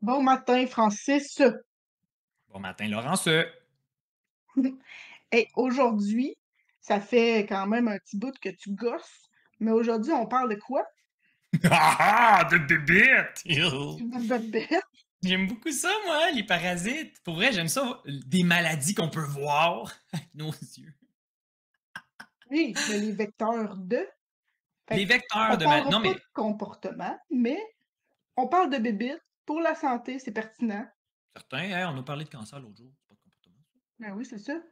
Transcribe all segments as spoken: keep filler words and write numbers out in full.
Bon matin, Francis. Bon matin, Laurence. Hey, aujourd'hui, ça fait quand même un petit bout que tu gosses, mais aujourd'hui, on parle de quoi? Ah ah! De bébête! Ew. De bébé. J'aime beaucoup ça, moi, les parasites. Pour vrai, j'aime ça, des maladies qu'on peut voir avec nos yeux. Oui, mais les vecteurs de. Les Fait vecteurs on de mal. parlera Non, pas mais de comportement, mais on parle de bébites. Pour la santé, c'est pertinent. certains, hein, on a parlé de cancer l'autre jour. C'est pas de comportement, ça. Ben oui, c'est ça.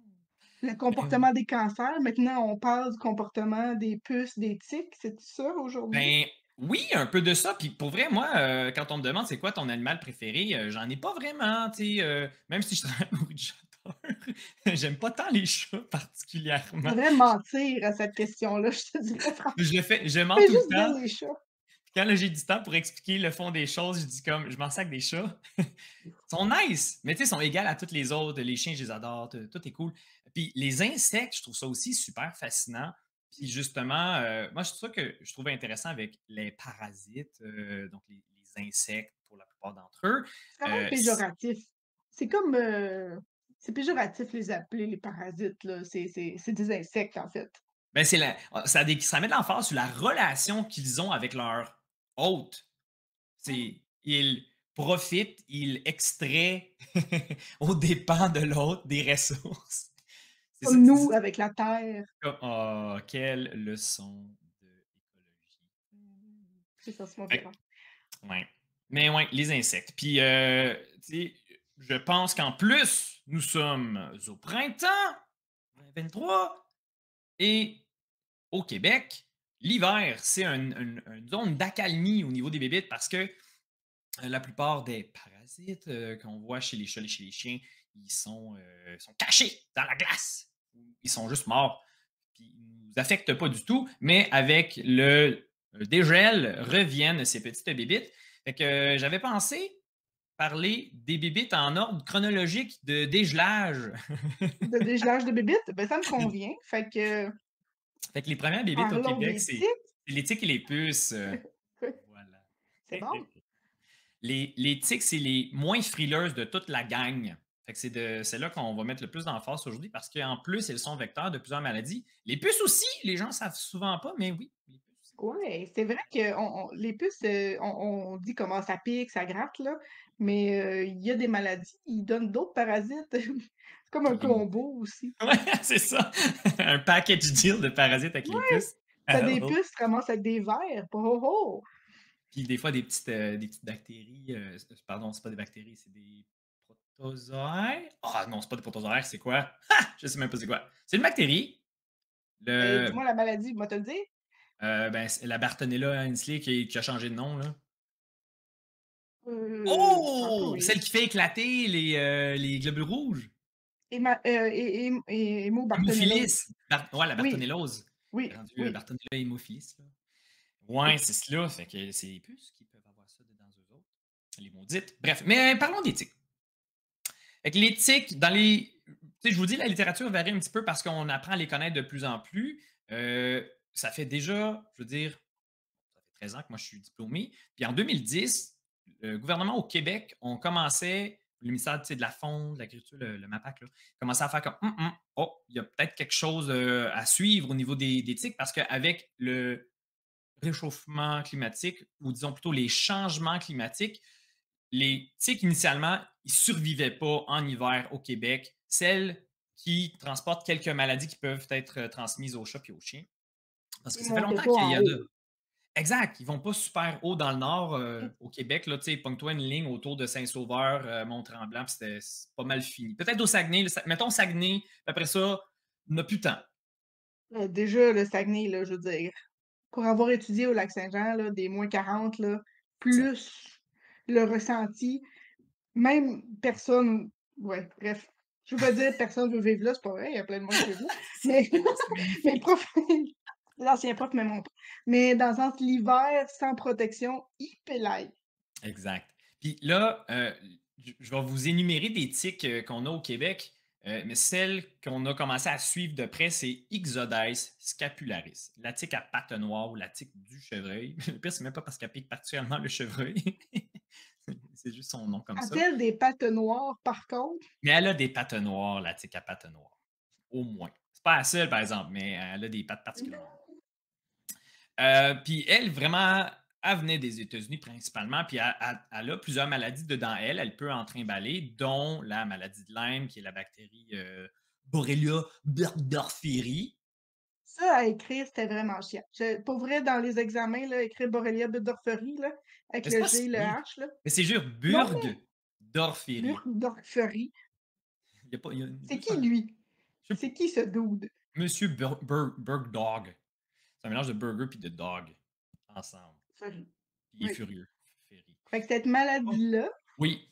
Le Ben oui. comportement des cancers. Maintenant, on parle du comportement des puces, des tiques. C'est ça aujourd'hui? Ben oui, un peu de ça. Puis pour vrai, moi, euh, quand on me demande c'est quoi ton animal préféré, euh, j'en ai pas vraiment. Tu sais, euh, même si je travaille pour une chateur, j'aime pas tant les chats Je particulièrement. devrais mentir à cette question-là, je te dirais Je franchement. le fais, je mens Fais tout le juste dire temps. les chats. Quand là, j'ai du temps pour expliquer le fond des choses, je dis comme, je m'en sac des chats. Ils sont nice, mais tu sais, ils sont égaux à toutes les autres. Les chiens, je les adore, tout, tout est cool. Puis les insectes, je trouve ça aussi super fascinant. Puis justement, euh, moi, c'est ça que je trouvais intéressant avec les parasites, euh, donc les, les insectes pour la plupart d'entre eux. C'est quand même Euh, c- péjoratif. C'est comme, heu, c'est péjoratif les appeler les parasites là, c'est c'est c'est des insectes en fait. ben, c'est la, ça, dé- ça met de l'emphase sur la relation qu'ils ont avec leur hôte. Mmh. C'est il profite, il extrait aux dépens de l'autre des ressources. C'est ça, Comme c'est nous ça. avec la terre. Comme oh, quelle leçon d'écologie. C'est ça, c'est mon Fait verra. que, ouais. Mais ouais, les insectes. Puis, euh, tu sais, je pense qu'en plus, nous sommes au printemps deux mille vingt-trois et au Québec, l'hiver, c'est un- un- une zone d'accalmie au niveau des bébites parce que Euh, la plupart des parasites euh, qu'on voit chez les chats et chez les chiens, ils sont, euh, sont cachés dans la glace. Ils sont juste morts. Puis ils ne nous affectent pas du tout, mais avec le euh, dégel reviennent ces petites bébites. Fait que euh, j'avais pensé parler des bébites en ordre chronologique de dégelage. De dégelage de bébites, ben ça me convient. Fait que Fait que les premières bébites au parlons Québec, des c'est tiques. c'est les tiques et les puces. euh, voilà. C'est bon? Les, les tiques, c'est les moins frileuses de toute la gang. Fait que c'est de c'est là qu'on va mettre le plus d'emphase aujourd'hui parce qu'en plus, elles sont vecteurs de plusieurs maladies. Les puces aussi, les gens ne savent souvent pas, mais oui, les puces aussi. Ouais, c'est vrai que on on les puces, heu, on on dit comment ça pique, ça gratte là, mais heu, il y a des maladies, ils donnent d'autres parasites. C'est comme un Les mou- combo aussi. Ouais, c'est ça. Un package deal de parasites avec les puces. Tu Ah, des oh. puces, tu te ramasses avec des vers. Oh, oh, oh! Puis des fois, des petites, euh, des petites bactéries. euh, pardon, c'est pas des bactéries, c'est des protozoaires. Ah non, c'est pas des protozoaires, c'est quoi? Ha! Je sais même pas c'est quoi. C'est une bactérie. Beh, Le, dis-moi la maladie, moi te le dire. euh, ben, c'est la Bartonella inslee qui, qui a changé de nom, là. Heu, ça peut Oh! oui. Celle qui fait éclater les, heu, les globules rouges. Héma heu, hé hém hé hémobartonellose. Hémophilus. Bar ouais, la Oui, bartonellose. C'est oui, rendu, heu, oui, Bartonella hémophilus, là. Ouais, oui. c'est cela. Fait que c'est les puces qui peuvent avoir ça dedans eux autres, les maudites. Bref, mais parlons des tiques. Fait que les tiques, dans les tu sais, je vous dis, la littérature varie un petit peu parce qu'on apprend à les connaître de plus en plus. Heu, ça fait déjà, je veux dire, ça fait treize ans que moi je suis diplômé. Puis en deux mille dix, le gouvernement au Québec, on commençait, le ministère tu sais, de la Faune, de l'Agriculture, le, le MAPAC, là, commençait à faire comme Hum, hum, oh, il y a peut-être quelque chose euh, à suivre au niveau des, des tiques parce qu'avec le réchauffement climatique, ou disons plutôt les changements climatiques, les tiques, initialement, ils ne survivaient pas en hiver au Québec. Celles qui transportent quelques maladies qui peuvent être euh, transmises aux chats et aux chiens. Parce que Ils ça fait montaient longtemps pas qu'il y en en haut. a. Exact, ils vont pas super haut dans le nord, Mmh. heu, au Québec, là, tu sais, pogne-toi une ligne autour de Saint-Sauveur, heu, Mont-Tremblant, puis c'était c'est pas mal fini. Peut-être au Saguenay, le Sa mettons Saguenay, puis après ça, on n'a plus tant. Heu, déjà le Saguenay là, je veux dire, pour avoir étudié au Lac-Saint-Jean là, des moins quarante là, Ça plus le ressenti, même personne ouais, bref, je veux pas dire personne veut vivre là, c'est pas vrai, il y a plein de monde qui veut vivre là, mais c'est mais le magnifique. prof l'ancien prof me montre. Mais dans le sens l'hiver sans protection, ipelaï. Exact. Puis là, heu, je je vais vous énumérer des tiques, heu, qu'on a au Québec, heu, mais celle qu'on a commencé à suivre de près, c'est Ixodes scapularis, la tique à pattes noires ou la tique du chevreuil. Le pire, c'est même pas parce qu'elle pique particulièrement le chevreuil. c'est juste son nom comme ça. A-t-elle des pattes noires, par contre? Mais elle a des pattes noires, la tique à pattes noires. Au moins. C'est pas la seule, par exemple, mais elle a des pattes particulièrement noires. Euh, puis elle, vraiment, elle venait des États-Unis principalement, puis elle, elle- elle a plusieurs maladies dedans elle. Elle peut en trimballer, dont la maladie de Lyme, qui est la bactérie euh, Borrelia burgdorferi. Ça, à écrire, c'était vraiment chiant. Je pour vrai, dans les examens, là, écrire Borrelia burgdorferi, là, avec Mais c'est le pas G, si le pire. H, là. Mais c'est juste Non, mais burgdorferi. burgdorferi, Il y a pas, il y a c'est juste qui un. lui? Je sais pas. C'est qui ce dude? Monsieur Bur Bur Burgdog. C'est un mélange de burger puis de dog ensemble. Ferry. Puis il est Oui. furieux. Ferry. Fait que cette Oh. maladie-là, Oui,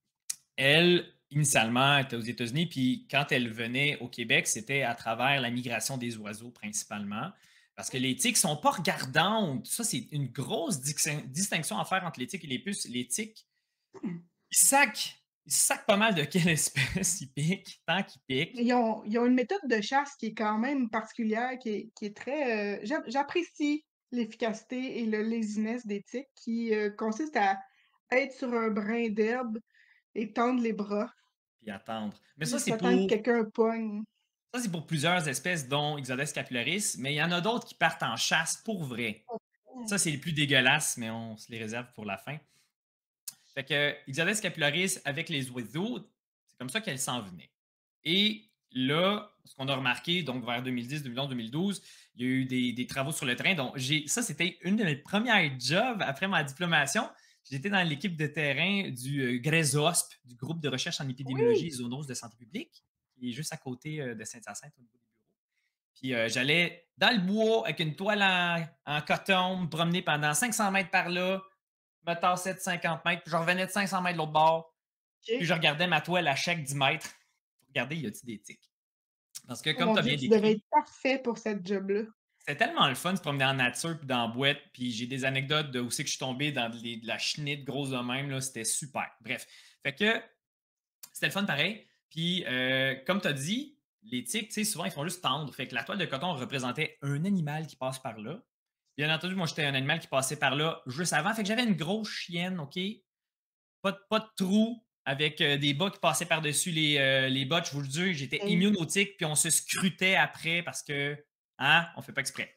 elle, initialement, était aux États-Unis, puis quand elle venait au Québec, c'était à travers la migration des oiseaux principalement. Parce que les tiques ne sont pas regardantes. Ça, c'est une grosse dix- distinction à faire entre les tiques et les puces. Les tiques, ils sacent, ils sacent pas mal de quelle espèce ils piquent, tant qu'ils piquent. ils ont ils ont une méthode de chasse qui est quand même particulière, qui est qui est très, heu, j'a j'apprécie l'efficacité et le laziness des tiques qui, heu, consiste à être sur un brin d'herbe et tendre les bras, Puis attendre. Mais ça, puis c'est s'attendre que pour, quelqu'un pogne. ça, c'est pour plusieurs espèces, dont Ixodes scapularis, mais il y en a d'autres qui partent en chasse pour vrai. Ça, c'est les plus dégueulasses, mais on se les réserve pour la fin. Fait que Ixodes scapularis avec les oiseaux, c'est comme ça qu'elle s'en venait. Et là, ce qu'on a remarqué, donc vers deux mille dix, deux mille onze, deux mille douze, il y a eu des, des travaux sur le train. Donc, j'ai, ça, c'était une de mes premières jobs après ma diplomation. J'étais dans l'équipe de terrain du euh, GRESOSP, du groupe de recherche en épidémiologie Oui, et zoonose de santé publique, qui est juste à côté euh, de Saint-Hyacinthe au niveau des bureaux. Puis euh, j'allais dans le bois avec une toile en, en coton, me promener pendant cinq cents mètres par là, me tassais de cinquante mètres, puis je revenais de cinq cents mètres de l'autre bord, puis OK. je regardais ma toile à chaque dix mètres pour regarder, y a-t-il des tiques. Parce que, Oh comme mon tu as Dieu, bien tu devais décrit, être parfait pour cette job-là. c'est tellement le fun de se promener en nature puis dans la boîte. Puis j'ai des anecdotes de où c'est que je suis tombé dans de, les- de la chenille grosse de même. Là, c'était super. Bref. Fait que c'était le fun pareil. Puis, euh, comme tu as dit, les tiques, tu sais, souvent, ils font juste tendre. Fait que la toile de coton représentait un animal qui passe par là. Bien entendu, moi, j'étais un animal qui passait par là juste avant. Fait que j'avais une grosse chienne, OK? Pas de, pas de trou avec euh, des bas qui passaient par-dessus les, euh, les bottes. Je vous le dis, j'étais Hey, immune aux tiques, puis on se scrutait après parce que, hein, on fait pas exprès.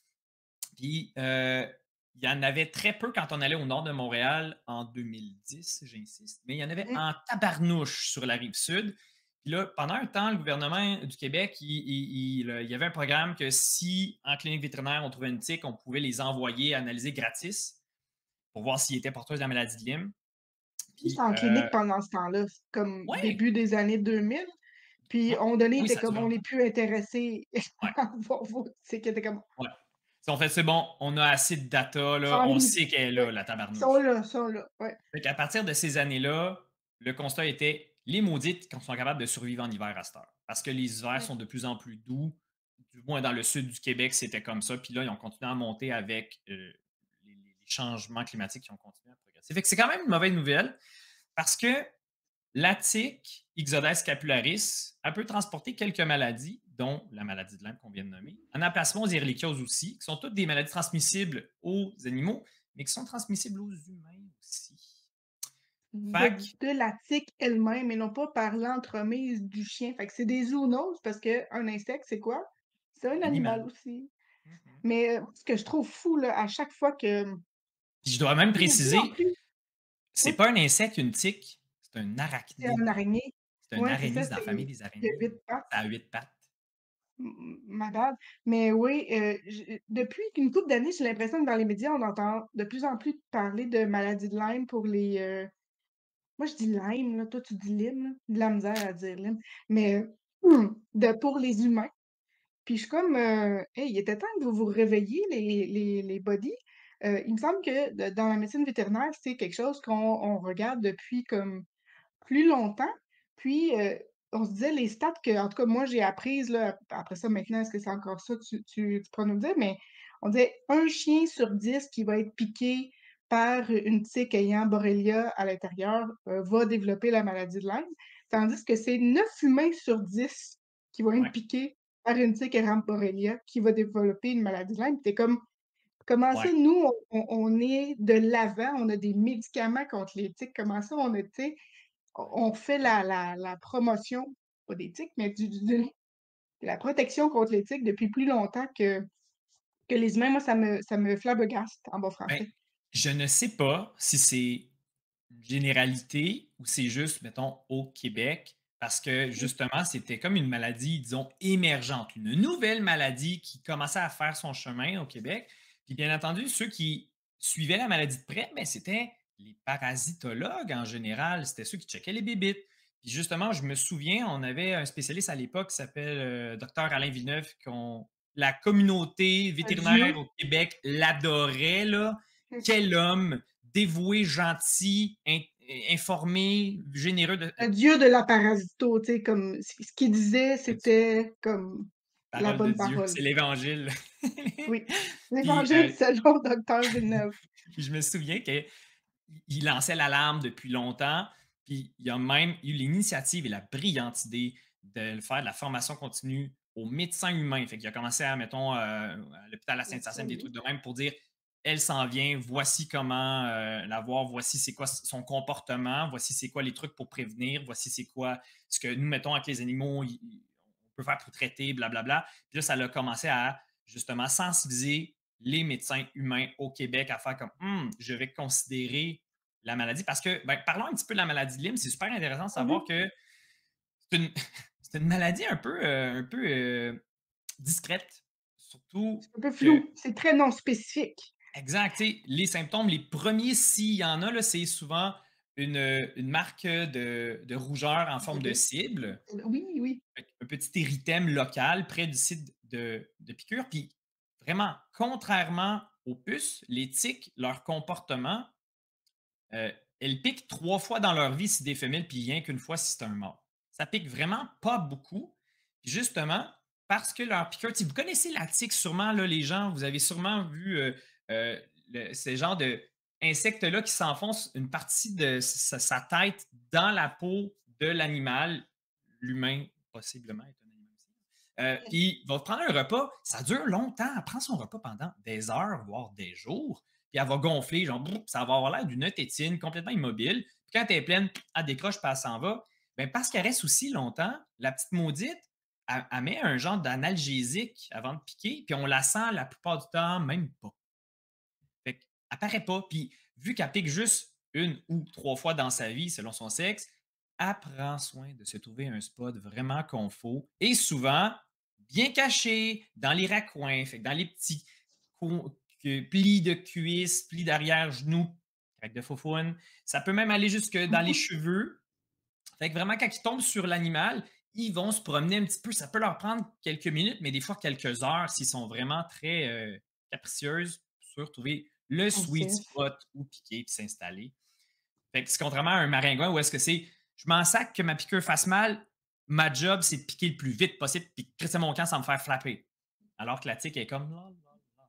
Puis, euh, il y en avait très peu quand on allait au nord de Montréal en deux mille dix, j'insiste, mais il y en avait hein, en tabarnouche sur la rive sud. Puis là, pendant un temps, le gouvernement du Québec, il, il- il- il y avait un programme que si en clinique vétérinaire on trouvait une tique, on pouvait les envoyer analyser gratis pour voir s'ils étaient porteurs de la maladie de Lyme. j'étais Puis, en euh, clinique pendant ce temps-là, comme ouais, début des années deux mille. Puis, ouais, on donné, oui, était ça a comme, duré on n'est longtemps. plus intéressé Ouais, à voir vos tickets, était comme, ouais. Si on fait, c'est bon, on a assez de data, là, on j'en ai sait qu'elle est ouais, là, la ils sont tabarnouche. là, ils sont là, ouais. Fait qu'à partir de ces années-là, le constat était les maudites qui sont capables de survivre en hiver à cette heure. Parce que les hivers Mmh. sont de plus en plus doux. Du moins, dans le sud du Québec, c'était comme ça. Puis là, ils ont continué à monter avec euh, les, les changements climatiques qui ont continué à progresser. Fait que c'est quand même une mauvaise nouvelle parce que la tique, Ixodes scapularis, elle peut transporter quelques maladies, dont la maladie de Lyme qu'on vient de nommer, anaplasmose et ehrlichiose aussi, qui sont toutes des maladies transmissibles aux animaux, mais qui sont transmissibles aux humains aussi. De Fac, de la tique elle-même et non pas par l'entremise du chien. Fait que c'est des zoonoses parce qu'un insecte, c'est quoi? C'est un un animal animal. aussi. Mhm. Mais, heu, ce que je trouve fou, là, à chaque fois que Puis je dois même de plus en préciser, plus c'est oui, pas un insecte, une tique, c'est un c'est un arachnide. araignée. C'est un Ouais, c'est ça, arénide dans la c'est famille des il y a araignées. huit Ça pattes. a huit pattes. M ma bad. Mais oui, heu, j depuis une couple d'années, j'ai l'impression que dans les médias, on entend de plus en plus parler de maladie de Lyme pour les, heu moi je dis Lyme, là, toi tu dis Lyme, là. J'ai de la misère à dire Lyme, mais hum, de pour les humains. Puis je suis comme, heu: «Hey, il était temps que vous vous réveilliez les les les buddies». Heu, il me semble que de dans la médecine vétérinaire, c'est quelque chose qu'on on regarde depuis comme plus longtemps. Puis, heu, on se disait les stats que en tout cas moi j'ai apprises là, après ça maintenant, est-ce que c'est encore ça, tu tu tu pourras nous le dire, mais on disait un chien sur dix qui va être piqué par une tique ayant Borrelia à l'intérieur, heu, va développer la maladie de Lyme. Tandis que c'est neuf humains sur dix qui vont être Ouais. piqués par une tique ayant Borrelia qui va développer une maladie de Lyme. Puis tu comme Comment ça, Ouais. nous, on on on est de l'avant, on a des médicaments contre les tiques. Comment ça, on a, tu sais, on Ouais. on fait la la la promotion, pas des tiques, mais du du de la protection contre les tiques depuis plus longtemps que que les humains. Moi, ça me ça me flabbergaste en bon Ben, français. je ne sais pas si c'est une généralité ou c'est juste, mettons, au Québec, parce que Mmh. justement, c'était comme une maladie, disons, émergente, une nouvelle maladie qui commençait à faire son chemin au Québec. Puis bien entendu, ceux qui suivaient la maladie de près, ben, c'était les parasitologues en général, c'était ceux qui checkaient les bébites. Puis justement, je me souviens, on avait un spécialiste à l'époque qui s'appelle euh, docteur Alain Villeneuve, qu'on la communauté vétérinaire Dieu, au Québec l'adorait, là. Quel homme dévoué, gentil, in- informé, généreux de le Dieu de la parasito, tu sais, comme ce ce qu'il disait, c'était comme la parole de bonne Dieu, parole. c'est l'Évangile. Oui, Puis, l'évangile euh, selon docteur Villeneuve. puis je me souviens qu'il lançait l'alarme depuis longtemps, puis il a même eu l'initiative et la brillante idée de faire de la formation continue aux médecins humains. Fait qu'il a commencé à, mettons, euh, à l'hôpital à Merci à Sainte-Hyacinthe, des lui. trucs de même pour dire elle s'en vient, voici comment euh, la voir, voici c'est quoi son comportement, voici c'est quoi les trucs pour prévenir, voici c'est quoi ce que nous mettons avec les animaux, y- y- on peut faire pour traiter, blablabla. Puis là, ça a commencé à justement sensibiliser les médecins humains au Québec à faire comme Hum, je vais considérer la maladie. Parce que, ben, parlons un petit peu de la maladie de Lyme. C'est super intéressant de savoir Mmh. que c'est une, c'est une maladie un peu, euh, un peu euh, discrète. Surtout C'est un peu que, flou, c'est très non spécifique. exact, tu sais, les symptômes, les premiers, s'il y en a, là, c'est souvent une, une marque de, de rougeur en forme de Bébé. cible, Oui, oui. un petit érythème local près du site de, de piqûre. Puis vraiment, contrairement aux puces, les tiques, leur comportement, euh, elles piquent trois fois dans leur vie si des femelles, puis rien qu'une fois si c'est un mâle. Ça pique vraiment pas beaucoup. Puis justement, parce que leur piqûre, si vous connaissez la tique, sûrement, là, les gens, vous avez sûrement vu euh, euh, le- ce genre de insecte-là qui s'enfonce une partie de sa, sa tête dans la peau de l'animal, l'humain, possiblement est un animal aussi. Euh, puis il va prendre un repas, ça dure longtemps, elle prend son repas pendant des heures, voire des jours, puis elle va gonfler, genre, brrr, ça va avoir l'air d'une tétine complètement immobile. Puis quand elle est pleine, elle décroche, puis elle s'en va. Ben, parce qu'elle reste aussi longtemps, la petite maudite, elle, elle met un genre d'analgésique avant de piquer, puis on la sent la plupart du temps même pas. Fait qu'elle apparaît pas. Puis vu qu'elle pique juste une ou trois fois dans sa vie, selon son sexe, elle prend soin de se trouver un spot vraiment confort et souvent bien caché dans les raccoins, fait que dans les petits cou- que- plis de cuisses, plis d'arrière-genoux, avec de faufoune. Ça peut même aller jusque dans les Mmh. cheveux. Fait que vraiment, quand ils tombent sur l'animal, ils vont se promener un petit peu. Ça peut leur prendre quelques minutes, mais des fois quelques heures s'ils sont vraiment très euh, capricieuses sur trouver le sweet Pensif. spot où piquer puis s'installer. Fait que c'est contrairement à un maringouin où est-ce que c'est je m'en sac que ma piqûre fasse mal, ma job c'est de piquer le plus vite possible puis crisser mon camp sans me faire flapper. Alors que la tique est comme là, là, là,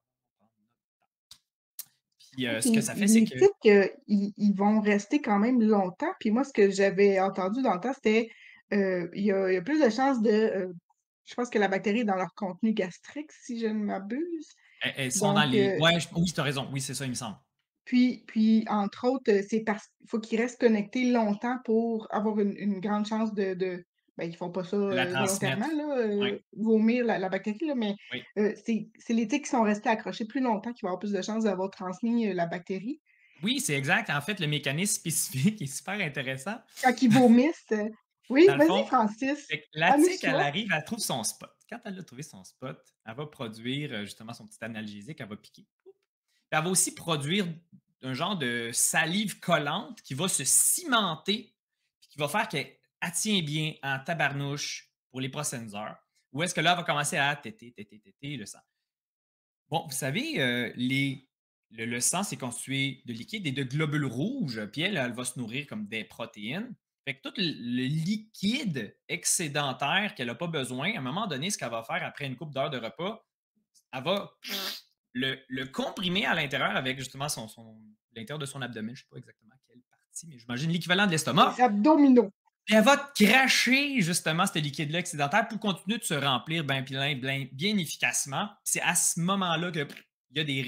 puis Oui, euh, ce que puis ça fait, c'est les que tiques, heu, ils ils vont rester quand même longtemps. Puis moi, ce que j'avais entendu dans le temps, c'était, heu, il y a il y a plus de chances de, heu, je pense que la bactérie est dans leur contenu gastrique, si je ne m'abuse. elles, elles sont dans Donc, les. heu, Ouais, je- oui, tu as raison. Oui, c'est ça, il me semble. puis puis entre autres, heu, c'est parce qu'il faut qu'ils restent connectés longtemps pour avoir une une grande chance de de ben, ils font pas ça, De la heu, volontairement transmettre. là, Oui, heu, vomir la la bactérie là, mais, oui. heu, c'est c'est les tiques qui sont restés accrochés plus longtemps qui vont avoir plus de chances d'avoir transmis, heu, la bactérie. Oui, c'est exact. En fait, le mécanisme spécifique est super intéressant. Quand ils vomissent, heu oui, Dans le vas-y fond, Francis, fait que la tique, elle amuse-toi. arrive, elle trouve son spot. Quand elle a trouvé son spot, elle va produire euh, justement son petit analgésique, elle va piquer. Puis elle va aussi produire un genre de salive collante qui va se cimenter, puis qui va faire qu'elle elle tient bien en tabarnouche pour les prochaines heures. Ou est-ce que là, elle va commencer à téter, téter, téter le sang. Bon, vous savez, euh, les, le, le sang, c'est constitué de liquide et de globules rouges, puis elle, elle va se nourrir comme des protéines. Fait que tout le, le liquide excédentaire qu'elle n'a pas besoin, à un moment donné, ce qu'elle va faire après une coupe d'heures de repas, elle va le, le comprimer à l'intérieur avec justement son, son- l'intérieur de son abdomen. Je ne sais pas exactement quelle partie, mais j'imagine l'équivalent de l'estomac. Les abdominaux. Puis elle va te cracher justement ce liquide-là excédentaire pour continuer de se remplir bien, bien, bien, bien efficacement. C'est à ce moment-là qu'il y a des risques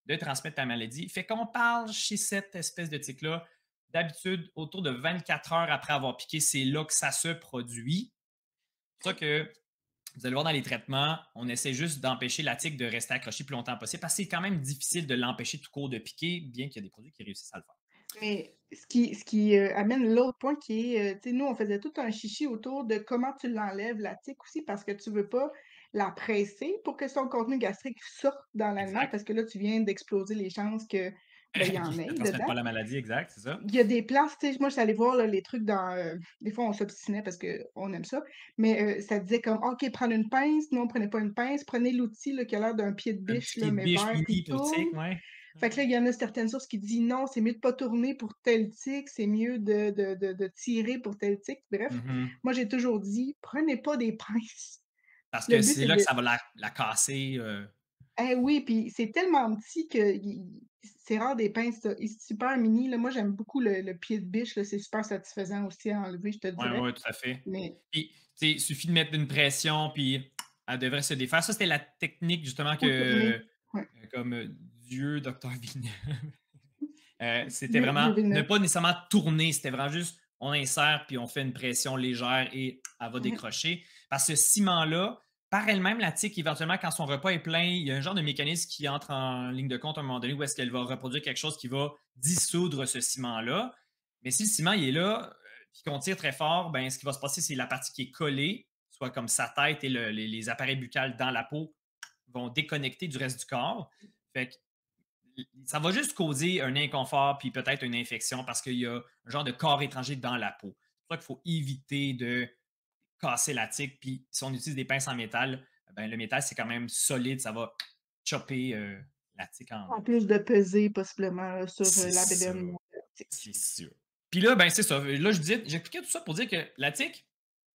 de transmettre ta maladie. Fait qu'on parle chez cette espèce de tique-là, d'habitude, autour de vingt-quatre heures après avoir piqué, c'est là que ça se produit. C'est pour ça que vous allez voir dans les traitements, on essaie juste d'empêcher la tique de rester accrochée plus longtemps possible parce que c'est quand même difficile de l'empêcher tout court de piquer, bien qu'il y a des produits qui réussissent à le faire. Mais ce qui ce qui, heu, amène l'autre point qui est, heu, tu sais, nous, on faisait tout un chichi autour de comment tu l'enlèves, la tique aussi, parce que tu veux pas la presser pour que son contenu gastrique sorte dans l'aliment, Exact. parce que là, tu viens d'exploser les chances que, ben, il y en Qui ne ait transmettent dedans. pas la maladie, exact, c'est ça. Il y a des places, tu sais, moi, j'étais allée voir, là, les trucs dans, heu, des fois, on s'obstinait parce qu'on aime ça, mais heu, ça disait comme: «OK, prendre une pince». Nous, on prenait pas une pince. Prenez l'outil, là, qui a l'air d'un pied de Un petit biche, là, pied de mais biche vert, puis mini pour tourne. tic, ouais. Fait que là, il y en a certaines sources qui disent: «Non, c'est mieux de pas tourner pour tel tic, c'est mieux de de de de tirer pour tel tic». Bref, Mhm. moi, j'ai toujours dit: «Prenez pas des pinces». Parce Le que but, c'est c'est là que de ça va la, la casser. euh, eh oui, puis c'est tellement petit que i c'est rare des pinces, ça, et super mini, là. Moi, j'aime beaucoup le le pied de biche, là, c'est super satisfaisant aussi à enlever, je te Ouais, dirais, ouais, tout à fait. mais Puis, tu sais, il suffit de mettre une pression, puis elle devrait se défaire. Ça, c'était la technique, justement, que, faut tourner. Ouais. euh, comme euh, Dieu, docteur Villeneuve, euh, c'était Dieu Dieu vraiment ne Villeneuve. pas nécessairement tourner, c'était vraiment juste on insère, puis on fait une pression légère et elle va Mmh. décrocher. Parce que ce ciment-là, par elle-même, la tique, éventuellement, quand son repas est plein, il y a un genre de mécanisme qui entre en ligne de compte à un moment donné où est-ce qu'elle va reproduire quelque chose qui va dissoudre ce ciment-là. Mais si le ciment il est là, puis qu'on tire très fort, ben, ce qui va se passer, c'est la partie qui est collée, soit comme sa tête et le- les, les appareils buccales dans la peau, vont déconnecter du reste du corps. Fait que ça va juste causer un inconfort puis peut-être une infection parce qu'il y a un genre de corps étranger dans la peau. C'est pour ça qu'il faut éviter de casser la tique. Puis si on utilise des pinces en métal, ben, le métal, c'est quand même solide, ça va chopper euh, la tique en En deux. plus de peser possiblement, là, sur, heu, C'est la ça. bédaine tic. C'est sûr. Puis là, ben c'est ça. Là, je disais, j'expliquais tout ça pour dire que la tique,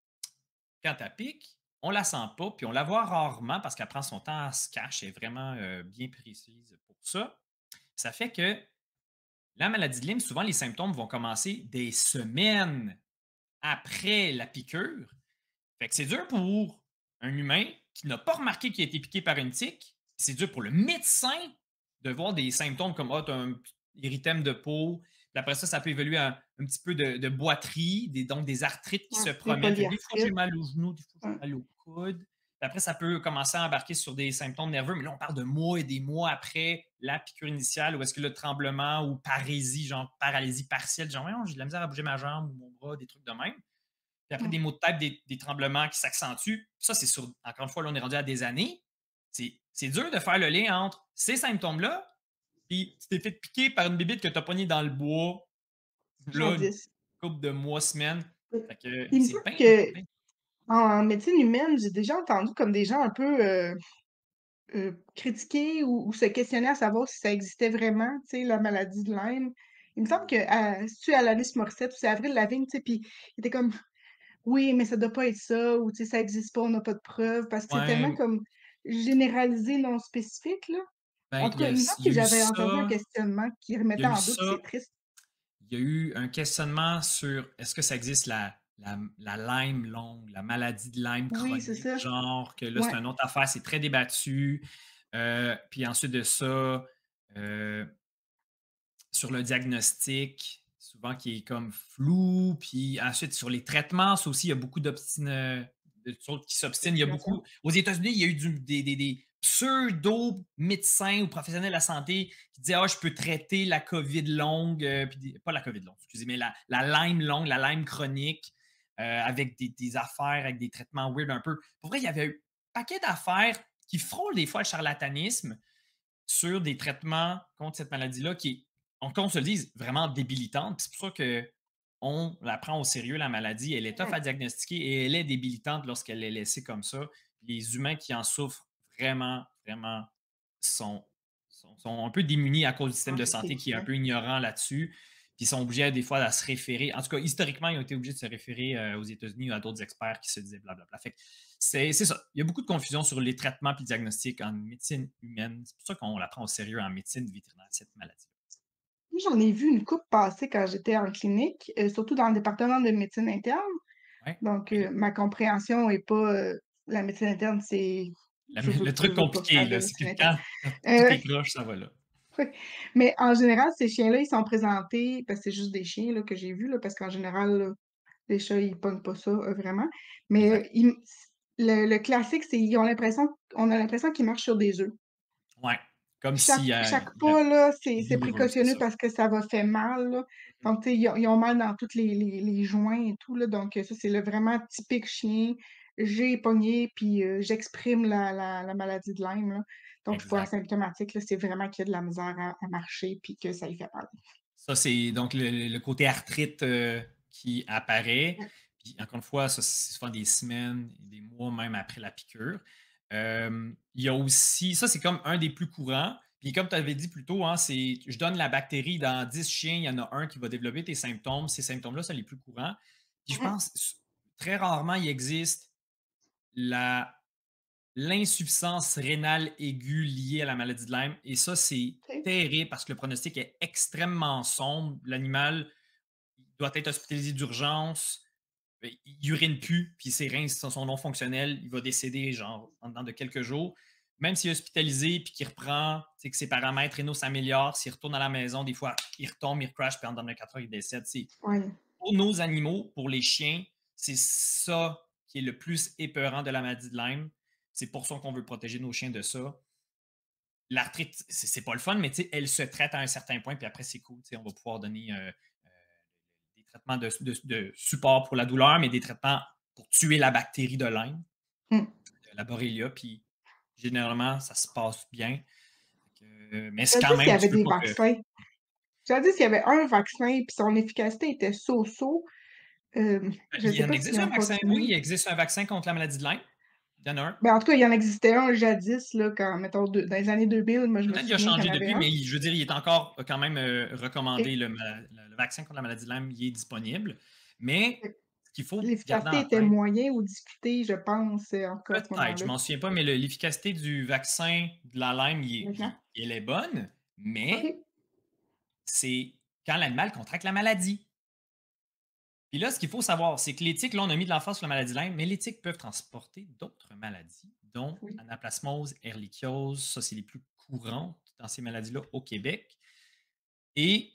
quand elle pique, on la sent pas, puis on la voit rarement parce qu'elle prend son temps, elle se cache, elle est vraiment euh, bien précise pour ça. Ça fait que la maladie de Lyme, souvent, les symptômes vont commencer des semaines après la piqûre. Fait que c'est dur pour un humain qui n'a pas remarqué qu'il a été piqué par une tique. C'est dur pour le médecin de voir des symptômes comme ah, tu as un petit érythème de peau. Puis après ça, ça peut évoluer à un petit peu de, de boiterie, des, donc des arthrites qui Ouais, se des promènent. Fait que des fois, j'ai polyarthrites. mal au genou, des fois, j'ai Ouais. mal au coude. Puis après, ça peut commencer à embarquer sur des symptômes nerveux, mais là, on parle de mois et des mois après la piqûre initiale, ou est-ce que le tremblement ou parésie, genre paralysie partielle, genre, j'ai de la misère à bouger ma jambe ou mon bras, des trucs de même. Puis après, Mmh. des maux de tête, des, des tremblements qui s'accentuent. Ça, c'est sur, encore une fois, là, on est rendu à des années. C'est, c'est dur de faire le lien entre ces symptômes-là, puis tu t'es fait piquer par une bébite que tu as pognée dans le bois, là, une Jadis. couple de mois, semaines. Mmh. Fait que Il me c'est semble bien, que bien. en médecine humaine, j'ai déjà entendu comme des gens un peu, heu heu, critiquer ou ou se questionner à savoir si ça existait vraiment, tu sais, la maladie de Lyme. Il me semble que à c'est-tu Alanis Morissette ou c'est Avril Lavigne, tu sais, puis il était comme: «Oui, mais ça doit pas être ça» ou tu sais: «Ça existe pas, on n'a pas de preuves» parce que c'est tellement Ouais, comme généralisé, non spécifique, là. ben, En tout il y cas, a, il me semble il y que a eu j'avais entendu un ça, questionnement qui il y a remettait eu en doute, ça, c'est triste. il y a eu un questionnement sur est-ce que ça existe la, la, la Lyme longue, la maladie de Lyme Oui, c'est chronique, ça. genre que là, c'est Ouais. une autre affaire, c'est très débattu. Euh, puis ensuite de ça, euh, sur le diagnostic, souvent qui est comme flou, puis ensuite sur les traitements, ça aussi, il y a beaucoup d'obstinés, de choses qui s'obstinent. Il y a beaucoup. Obstination. Aux États-Unis, il y a eu du- des, des- des pseudo-médecins ou professionnels de la santé qui disaient ah, je peux traiter la COVID longue, euh, puis des- pas la COVID longue, excusez, mais la, la Lyme longue, la Lyme chronique, euh, avec des, des affaires, avec des traitements weird un peu. Pour vrai, il y avait eu un paquet d'affaires qui frôlent des fois le charlatanisme sur des traitements contre cette maladie-là qui, on, qu'on se le dise, vraiment débilitante. C'est pour ça qu'on la prend au sérieux, la maladie. Elle est tough Mmh. à diagnostiquer et elle est débilitante lorsqu'elle est laissée comme ça. Les humains qui en souffrent vraiment, vraiment sont, sont, sont un peu démunis à cause du système Ah, de c'est santé qui triste, est un hein. peu ignorant là-dessus. Puis ils sont obligés des fois à se référer. En tout cas, historiquement, ils ont été obligés de se référer euh, aux États-Unis ou à d'autres experts qui se disaient blablabla. Fait que c'est c'est ça. Il y a beaucoup de confusion sur les traitements et diagnostics en médecine humaine. C'est pour ça qu'on la prend au sérieux en médecine vétérinaire, cette maladie. Moi, j'en ai vu une couple passer quand j'étais en clinique, heu, surtout dans le département de médecine interne. Ouais, Donc, OK. heu, ma compréhension est pas, heu, la médecine interne, c'est La- je veux le je truc veux pas compliqué, faire de là, c'est que médecine interne. quand, quand tout Heu, est croche, ça va là. Oui, mais en général, ces chiens-là, ils sont présentés parce que c'est juste des chiens là, que j'ai vus là, parce qu'en général, là, les chats, ils pognent pas ça, heu, vraiment. Mais, heu, Exact. ils m s le le classique, c'est ils ont l'impression on a l'impression qu'ils marchent sur des œufs. Ouais, comme Chaque si, heu, chaque la pas là, c'est c'est douloureux, c'est précautionneux ça. parce que ça va fait mal là. Mmh mh. Donc tu sais, ils ont ils ont mal dans toutes les les les joints et tout là, donc heu, ça, c'est le vraiment typique chien. J'ai pogné puis, heu, j'exprime la la la maladie de Lyme là. Donc c'est pas Exact. asymptomatique là, c'est vraiment qu'il y a de la misère à à marcher puis que ça lui fait mal. Ça, c'est donc le le côté arthrite, heu, qui apparaît. Ouais. Puis encore une fois, ça, c'est souvent des semaines et des mois même après la piqûre. Hem, il y a aussi ça, c'est comme un des plus courants. Puis comme tu avais dit plus tôt, hein, c'est je donne la bactérie dans dix chiens, il y en a un qui va développer tes symptômes. Ces symptômes-là sont les plus courants. Puis je Mmh mh. pense s très rarement, il existe la l'insuffisance rénale aiguë liée à la maladie de Lyme et ça, c'est OK. terrible parce que le pronostic est extrêmement sombre. L'animal doit être hospitalisé d'urgence, heu, il urine plus, puis ses reins sont sont non fonctionnels, il va décéder genre en dedans de quelques jours. Même s'il est hospitalisé puis qu'il reprend, tu sais que ses paramètres rénaux s'améliorent, s'il retourne à la maison, des fois, il retombe, il recrash, puis en dedans de quatre heures, il décède. C'est Ouais. pour nos animaux, pour les chiens, c'est ça qui est le plus épeurant de la maladie de Lyme. C'est pour ça qu'on veut protéger nos chiens de ça. L'arthrite, c'est c'est pas le fun, mais tu sais, elle se traite à un certain point, puis après, c'est cool. Tu sais, on va pouvoir donner euh, euh, des traitements de, de- de support pour la douleur, mais des traitements pour tuer la bactérie de Lyme, Mmh. de la Borrelia, puis généralement, ça se passe bien. Fait que, euh, mais c'est quand Jadis, il y même, tu avait peux des pas que. vaccins. Jadis, il y avait un vaccin puis son efficacité était so-so. Hem, je Il y sais en pas s'ils existe un ont vaccin, oui, continué. il existe un vaccin contre la maladie de Lyme. Il y en a un. Ben, en tout cas, il y en existait un jadis là, quand mettons deux dans les années deux mille, moi je me Peut-être qu'il a souviens qu'il y en changé avait depuis, un. mais je veux dire, il est encore euh, quand même euh, OK. recommandé. Le, ma- le- le vaccin contre la maladie de Lyme, il est disponible. Mais OK. ce qu'il faut garder L'efficacité en était tête, moyen ou discutée, je pense, heu, en tout cas à ce peut-être, je moment-là. m'en souviens pas, mais le- l'efficacité du vaccin de la Lyme, il est- Maintenant? il- elle est bonne, mais OK. c'est quand l'animal contracte la maladie. Puis là, ce qu'il faut savoir, c'est que les tiques, là, on a mis de l'emphase sur la maladie de Lyme, mais les tiques peuvent transporter d'autres maladies, dont Oui. anaplasmose, ehrlichiose. Ça, c'est les plus courantes dans ces maladies-là au Québec. Et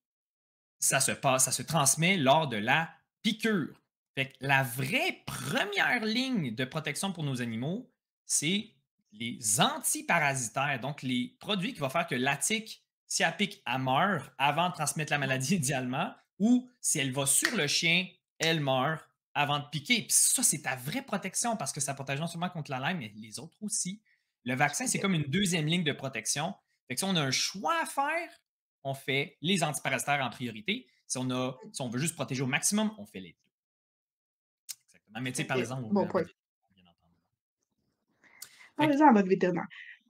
ça se passe, ça se transmet lors de la piqûre. Fait que la vraie première ligne de protection pour nos animaux, c'est les antiparasitaires, donc les produits qui vont faire que la tique, si elle pique, elle meurt avant de transmettre la maladie idéalement, ou si elle va sur le chien, elle meurt avant de piquer. Puis ça, c'est ta vraie protection parce que ça protège non seulement contre la Lyme, mais les autres aussi. Le vaccin, c'est OK. comme une deuxième ligne de protection. Fait que si on a un choix à faire, on fait les antiparasitaires en priorité. Si on, a, si on veut juste protéger au maximum, on fait les deux. Exactement. Mais tu sais, OK. parlez-en au- Bon à point. votre vétérinaire, bien entendu. Fait que Parlez-en à votre vétérinaire.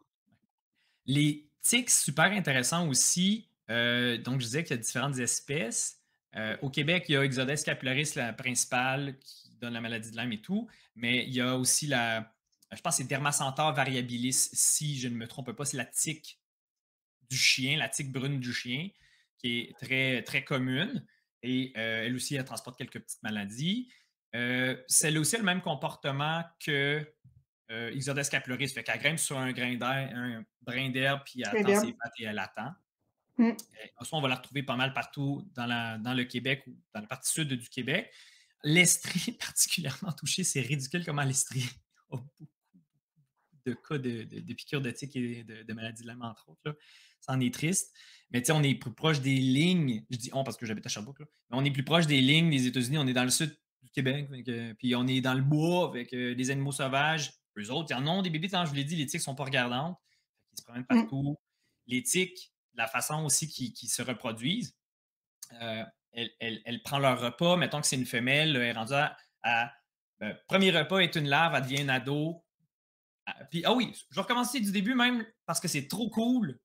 les tiques, super intéressant aussi. Euh, donc, je disais qu'il y a différentes espèces. Euh, au Québec, il y a Exodes scapularis, la principale, qui donne la maladie de Lyme et tout. Mais il y a aussi la, je pense que c'est Dermacentor variabilis, si je ne me trompe pas, c'est la tique du chien, la tique brune du chien, qui est très, très commune. Et euh, elle aussi, elle transporte quelques petites maladies. Euh, celle aussi a le même comportement que euh, Ixodes capillaris. Fait qu'elle grimpe sur un grain d'air, un brin d'herbe, puis elle Très tend bien. ses pattes et elle attend. Mmh. Euh, ça, on va la retrouver pas mal partout dans, la, dans le Québec ou dans la partie sud du Québec. L'Estrie particulièrement touchée, c'est ridicule comment l'Estrie a beaucoup de cas de, de, de piqûres de tiques et de, de maladies de Lyme, entre autres. Là. Ça en est triste. Mais tu sais, on est plus proche des lignes. Je dis on parce que j'habite à Sherbrooke. Là. Mais on est plus proche des lignes des États-Unis. On est dans le sud du Québec. Que, puis on est dans le bois avec euh, des animaux sauvages. Eux autres, ils en ont des bébés. Quand je vous l'ai dit, les tiques ne sont pas regardantes. Ils se promènent Mmh. partout. Les tiques, la façon aussi qu'ils qui se reproduisent, euh, elle, elle, elle, prend leur repas. Mettons que c'est une femelle, elle est rendue à. à euh, premier repas est une larve, elle devient un ado. Ah, puis, ah oui, je vais recommencer du début même parce que c'est trop cool.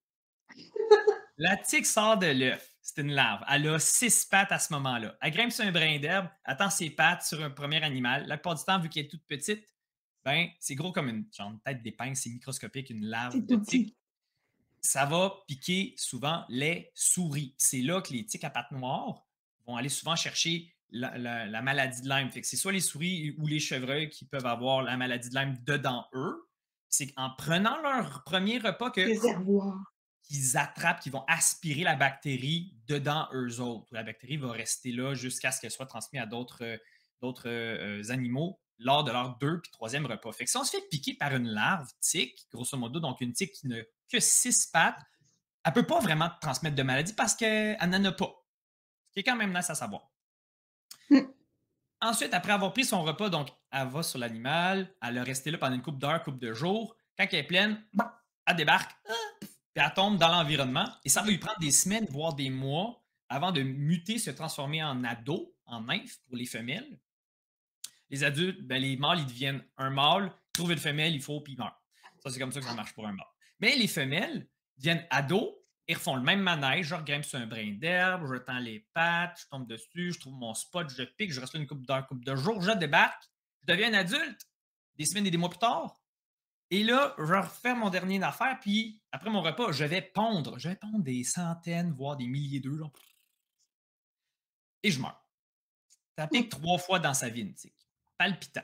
La tique sort de l'œuf. C'est une larve. Elle a six pattes à ce moment-là. Elle grimpe sur un brin d'herbe, attend ses pattes sur un premier animal. La plupart du temps, vu qu'elle est toute petite, ben, c'est gros comme une, genre une tête d'épingle, c'est microscopique, une larve C'est de tout tique. petit. Ça va piquer souvent les souris. C'est là que les tiques à pattes noires vont aller souvent chercher la, la- la maladie de Lyme. Fait que c'est soit les souris ou les chevreuils qui peuvent avoir la maladie de Lyme dedans eux. C'est en prenant leur premier repas que Réservoir. qu'ils attrapent, qu'ils vont aspirer la bactérie dedans eux autres. La bactérie va rester là jusqu'à ce qu'elle soit transmise à d'autres euh, d'autres euh, euh, animaux lors de leur deux puis troisième repas. Fait que si on se fait piquer par une larve tique, grosso modo, donc une tique qui n'a que six pattes, elle ne peut pas vraiment transmettre de maladie parce qu'elle n'en a pas. Ce qui est quand même nice à savoir. Mm. Ensuite, après avoir pris son repas, donc elle va sur l'animal, elle va rester là pendant une couple d'heures, couple de jours. Quand elle est pleine, elle débarque, puis elle tombe dans l'environnement. Et ça va lui prendre des semaines, voire des mois, avant de muter, se transformer en ado, en nymphe pour les femelles. Les adultes, ben, les mâles, ils deviennent un mâle, ils trouvent une femelle, il faut, puis ils meurent. Ça, c'est comme ça que ça marche pour un mâle. Mais les femelles deviennent ados, ils refont le même manège, je grimpe sur un brin d'herbe, je tends les pattes, je tombe dessus, je trouve mon spot, je pique, je reste là une couple d'heures, couple de jours, je débarque, je deviens un adulte, des semaines et des mois plus tard. Et là, je refais mon dernier affaire, puis après mon repas, je vais pondre. Je vais pondre des centaines, voire des milliers d'œufs, là, et je meurs. Ça pique Mm. trois fois dans sa vie, une tique. Palpitant.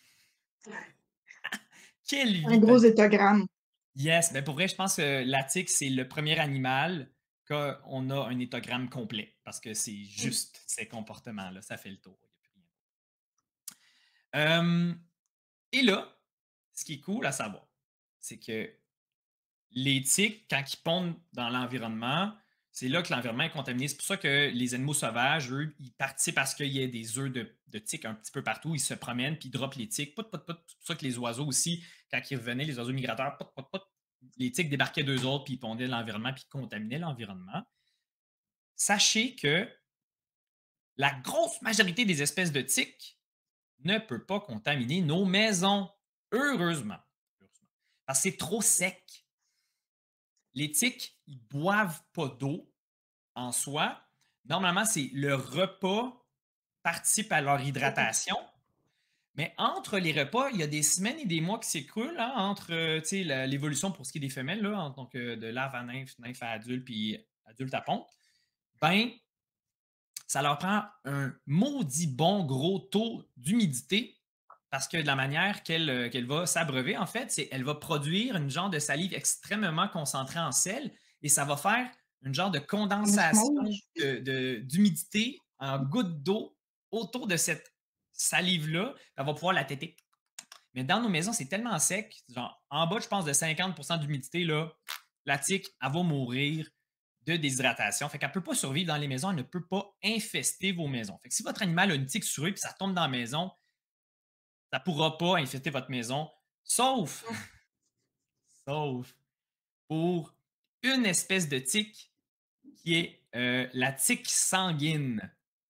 Quelle Un vie gros palpitante. étogramme. Yes, mais pour vrai, je pense que la tique, c'est le premier animal qu'on a un éthogramme complet parce que c'est Mm. juste ces comportements-là. Ça fait le tour. Il y a plus rien. Euh, et là, ce qui est cool à savoir, c'est que les tiques, quand ils pondent dans l'environnement, c'est là que l'environnement est contaminé. C'est pour ça que les animaux sauvages, eux, ils participent à ce qu'il y ait des œufs de, de tiques un petit peu partout. Ils se promènent puis ils droppent les tiques. Pout, pout, pout. C'est pour ça que les oiseaux aussi, quand ils revenaient, les oiseaux migrateurs, pout, pout, pout, les tiques débarquaient d'eux autres puis ils pondaient l'environnement puis ils contaminaient l'environnement. Sachez que la grosse majorité des espèces de tiques ne peut pas contaminer nos maisons. Heureusement. Heureusement. Parce que c'est trop sec. Les tiques, ils boivent pas d'eau en soi. Normalement, c'est le repas participe à leur hydratation. Mais entre les repas, il y a des semaines et des mois qui s'écoulent hein, entre euh, tu sais, la- l'évolution pour ce qui est des femelles, là, en- donc euh, de larve à nymphe, nymphe à adulte, puis adulte à ponte. Ben, ça leur prend un maudit bon gros taux d'humidité parce que de la manière qu'elle euh, qu'elle va s'abreuver, en fait, c'est elle va produire une genre de salive extrêmement concentrée en sel et ça va faire une genre de En condensation osmose. de- de- d'humidité en gouttes d'eau autour de cette salive-là. Elle va pouvoir la téter. Mais dans nos maisons, c'est tellement sec, genre en bas, je pense, de cinquante pour cent d'humidité, là, la tique, elle va mourir de déshydratation. Fait qu'elle ne peut pas survivre dans les maisons, elle ne peut pas infester vos maisons. Fait que si votre animal a une tique sur lui et ça tombe dans la maison, ça ne pourra pas infester votre maison, sauf, sauf pour une espèce de tique qui est euh, la tique sanguine.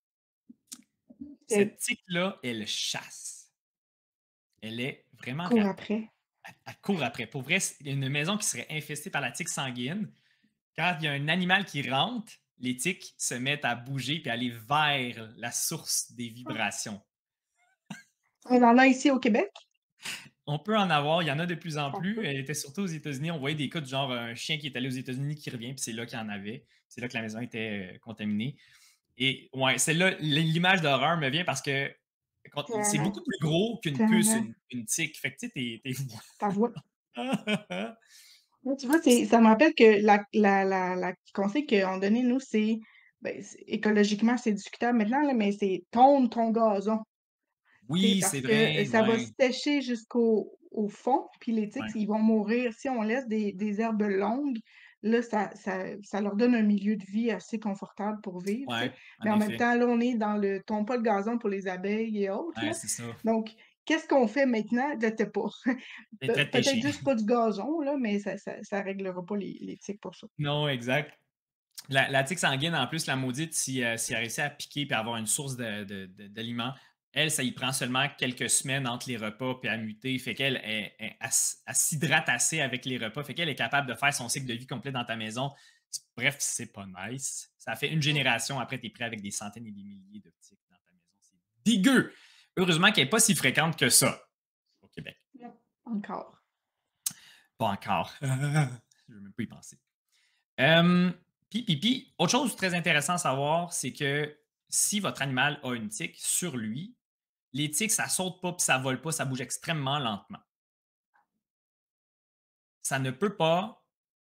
Elle Cette tique-là, elle chasse. Elle est vraiment court rapide. après. Elle, elle court après. Pour vrai, il y a une maison qui serait infestée par la tique sanguine. Quand il y a un animal qui rentre, les tiques se mettent à bouger et aller vers la source des vibrations. On en a ici au Québec. On peut en avoir, il y en a de plus en Ça plus. peut. Elle était surtout aux États-Unis. On voyait des cas de genre un chien qui est allé aux États-Unis qui revient, puis c'est là qu'il y en avait. C'est là que la maison était euh, contaminée. Et ouais, celle-là, l'image d'horreur me vient parce que quand- c'est Tadam, beaucoup plus gros qu'une puce, tadam. une, une tique. Fait que tu sais, t'es. t'es- Ta voix. Ouais, tu vois, c'est, ça me rappelle que la, la, la, la conseil qu'on donnait, nous, c'est, ben, c'est- écologiquement, c'est discutable maintenant, là, mais c'est tonde ton gazon. Tu sais, Oui, parce c'est que vrai, ça va ouais, sécher jusqu'au au fond, puis les tiques, ouais, ils vont mourir. Si on laisse des, des herbes longues, là, ça, ça, ça leur donne un milieu de vie assez confortable pour vivre, tu sais. ouais, en Mais en même effet. temps, là, on est dans le tombe pas le gazon pour les abeilles et autres, Ouais, là. c'est ça. Donc, qu'est-ce qu'on fait maintenant? Je sais pas. Et Pe- traite tes peut-être chiens. juste pas du gazon, là, mais ça, ça, ça réglera pas les, les tiques pour ça. Non, exact. La, la tique sanguine, en plus, la maudite, si, euh, si elle réussit à piquer et avoir une source de- de- de- d'aliments, elle, ça y prend seulement quelques semaines entre les repas puis à muter. Fait qu'elle, elle, elle- elle s- elle s'hydrate assez avec les repas. Fait qu'elle est capable de faire son cycle de vie complet dans ta maison. C'est- Bref, c'est pas nice. Ça fait une génération après, t'es prêt avec des centaines et des milliers de tiques dans ta maison. C'est dégueu! Heureusement qu'elle n'est pas si fréquente que ça au Québec. Non. Encore. Pas encore. Je ne veux même pas y penser. Euh, puis, puis, puis, autre chose très intéressant à savoir, c'est que si votre animal a une tique sur lui, les tiques, ça saute pas, puis ça vole pas, ça bouge extrêmement lentement. Ça ne peut pas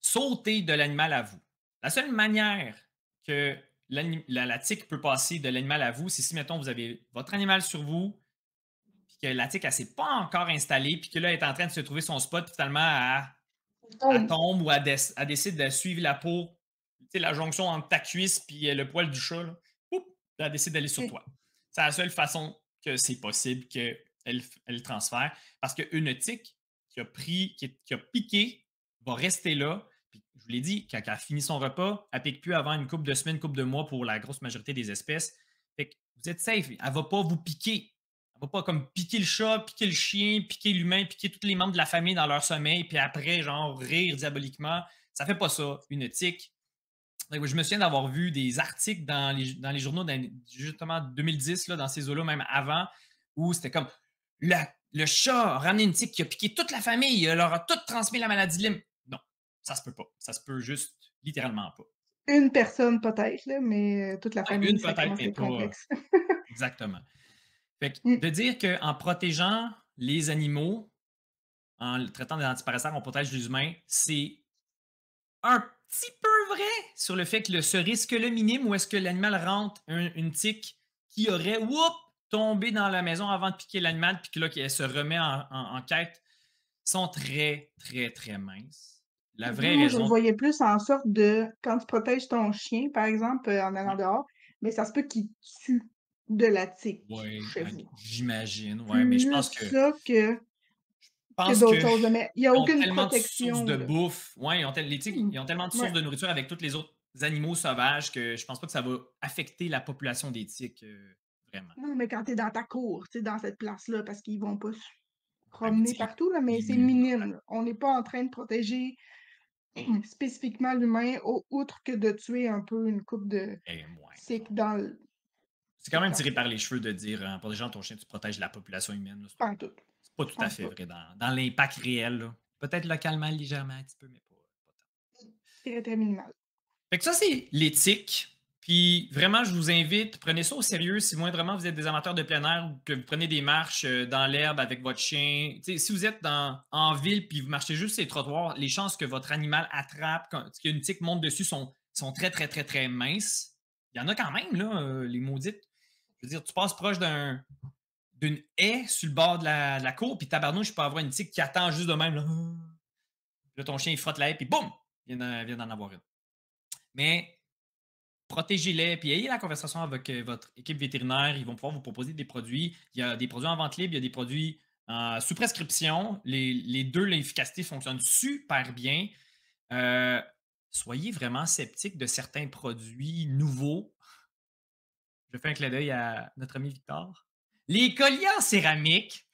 sauter de l'animal à vous. La seule manière que l'anim la la tique peut passer de l'animal à vous, c'est si, mettons, vous avez votre animal sur vous, puis que la tique, elle s'est pas encore installée, puis que là, elle est en train de se trouver son spot, puis finalement, elle elle Tombe. tombe ou elle déc elle décide de suivre la peau, tu sais, la jonction entre ta cuisse puis, heu, le poil du chat, là. Poup! Elle décide d'aller sur OK. toi. C'est la seule façon que c'est possible qu'elle f elle transfère parce qu'une tique qui a pris qui qui a piqué va rester là. Puis je vous l'ai dit, quand elle finit son repas, elle pique plus avant une couple de semaines, une couple de mois pour la grosse majorité des espèces. Fait que vous êtes safe. Elle va pas vous piquer. Elle va pas comme piquer le chat, piquer le chien, piquer l'humain, piquer tous les membres de la famille dans leur sommeil, puis après, genre, rire diaboliquement. Ça fait pas ça, une tique. Fait je me souviens d'avoir vu des articles dans les, dans les journaux dans- justement deux mille dix, là, dans ces eaux-là, même avant, où c'était comme le, le chat a ramené une tique qui a piqué toute la famille, elle leur a tout transmis la maladie de Lyme. Non, ça se peut pas. Ça se peut juste littéralement pas. Une personne peut-être, là, mais heu, toute la Ouais, famille, une ça peut-être, commence à mais être pas complexe. exactement. Fait que Mmh. de dire qu'en protégeant les animaux, en le traitant des antiparasitaires, on protège les humains, c'est un petit peu vrai sur le fait que le, ce risque-là minime où est-ce que l'animal rentre un- une tique qui aurait whoop, tombé dans la maison avant de piquer l'animal, puis que là, qu'elle se remet en, en- en quête, sont très, très, très minces. La vraie Moi, je le raison, voyais plus en sorte de quand tu protèges ton chien, par exemple, heu, en allant oui, dehors, mais ça se peut qu'il tue de la tique ouais, chez ouais, vous. j'imagine, ouais, mais je Plus pense que ça que que pense d'autres qu'ils choses, mais il y a ont aucune tellement de sources protection, de là. bouffe, ouais, ils ont, tel- les tigres, Mmh. ils ont tellement de sources Ouais. de nourriture avec tous les autres animaux sauvages que je pense pas que ça va affecter la population des tiques, euh, vraiment. Non, mais quand tu es dans ta cour, tu sais, dans cette place-là, parce qu'ils vont pas se Ouais, mais promener tu sais, partout, là, mais les c'est murs. minime, là. On n'est pas en train de protéger spécifiquement l'humain, au outre que de tuer un peu une coupe de Et moins, tiques mettons. dans l C'est quand cette même tiré place-là. par les cheveux de dire euh, en protégeant ton chien, tu protèges la population humaine, là. C'est Pas en tout, c'est pas tout à pense fait pas. vrai dans, dans l'impact réel, là. Peut-être localement, légèrement, un petit peu, mais pas, pas tant. Très, très minimal. Fait que ça, c'est l'éthique. Puis vraiment, je vous invite, prenez ça au sérieux si moindrement vous êtes des amateurs de plein air ou que vous prenez des marches euh, dans l'herbe avec votre chien. Tu sais, si vous êtes dans, en ville puis vous marchez juste ces trottoirs, les chances que votre animal attrape, quand- qu'une tique monte dessus sont, sont très, très, très, très minces. Il y en a quand même, là, euh, les maudites. Je veux dire, tu passes proche d'un d'une haie sur le bord de la, de la cour, puis tabarnouche, je peux avoir une tique qui attend juste de même. Là, là ton chien, il frotte la haie, puis boum, il vient d'en vient d'en avoir une. Mais protégez-les, puis ayez la conversation avec euh, votre équipe vétérinaire. Ils vont pouvoir vous proposer des produits. Il y a des produits en vente libre, il y a des produits euh, sous prescription. Les, les deux, l'efficacité fonctionne super bien. Euh, soyez vraiment sceptiques de certains produits nouveaux. Je fais un clin d'œil à notre ami Victor. Les colliers en céramique.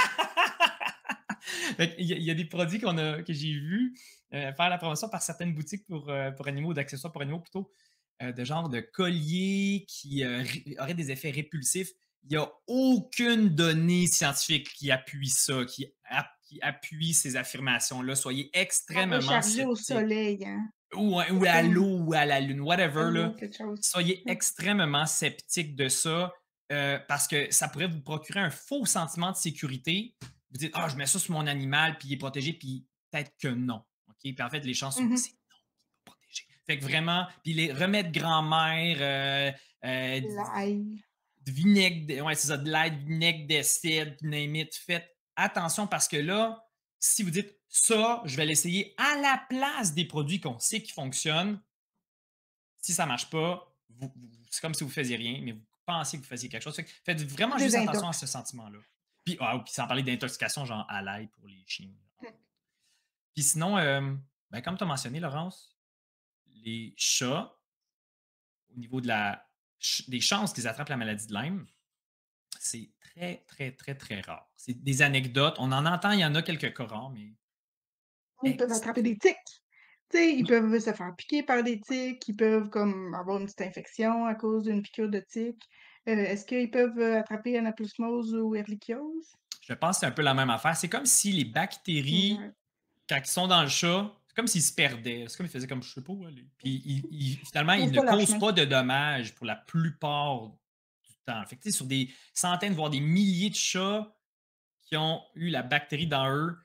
Fait il, y a, il y a des produits qu'on a, que j'ai vus euh, faire la promotion par certaines boutiques pour, euh, pour animaux, d'accessoires pour animaux plutôt, euh, de genre de colliers qui euh, ré- auraient des effets répulsifs. Il n'y a aucune donnée scientifique qui appuie ça, qui, ap- qui appuie ces affirmations-là. Soyez On va extrêmement charger au sceptiques. soleil, hein. Ou, C'est ou à comme l'eau ou à la lune, whatever. Là. l'eau, quelque chose. Soyez Mmh. extrêmement sceptiques de ça euh, parce que ça pourrait vous procurer un faux sentiment de sécurité. Vous dites, ah, je mets ça sur mon animal, puis il est protégé, puis peut-être que non. OK? Puis en fait, les chances sont Mmh que mh. c'est non, il n'est pas protégé. Fait que vraiment, puis les remèdes grand-mère, euh, euh, L'ail. de vinaigre, de- ouais, c'est ça, de l'ail, de vinaigre d'acide, name it, faites attention parce que là, si vous dites ça, je vais l'essayer à la place des produits qu'on sait qui fonctionnent, si ça ne marche pas, vous- vous- c'est comme si vous ne faisiez rien, mais vous pensez que vous faisiez quelque chose. Fait que faites vraiment juste attention à Désintox. ce sentiment-là. Puis, ah, puis sans parler d'intoxication, genre à l'ail pour les chiens. Mmh. Puis sinon, euh, ben, comme tu as mentionné, Laurence, les chats, au niveau de la, ch- des chances qu'ils attrapent la maladie de Lyme, c'est très, très, très, très rare. C'est des anecdotes. On en entend, il y en a quelques cas rares, mais Ils peuvent attraper extrêmement. des tiques. Tu sais, ils Oui, peuvent se faire piquer par des tiques, ils peuvent comme avoir une petite infection à cause d'une piqûre de tique. Heu, est-ce qu'ils peuvent, heu, attraper anaplasmose ou ehrlichiose? je pense que c'est un peu la même affaire. C'est comme si les bactéries Similaire. quand ils sont dans le chat, c'est comme s'ils se perdaient. C'est comme ils faisaient comme je sais pas où aller. Puis ils- ils- finalement, Ils ils trouvent ne pas leur causent chemin. pas de dommages pour la plupart du temps. Fait que, tu sais, sur des centaines, voire des milliers de chats qui ont eu la bactérie dans eux,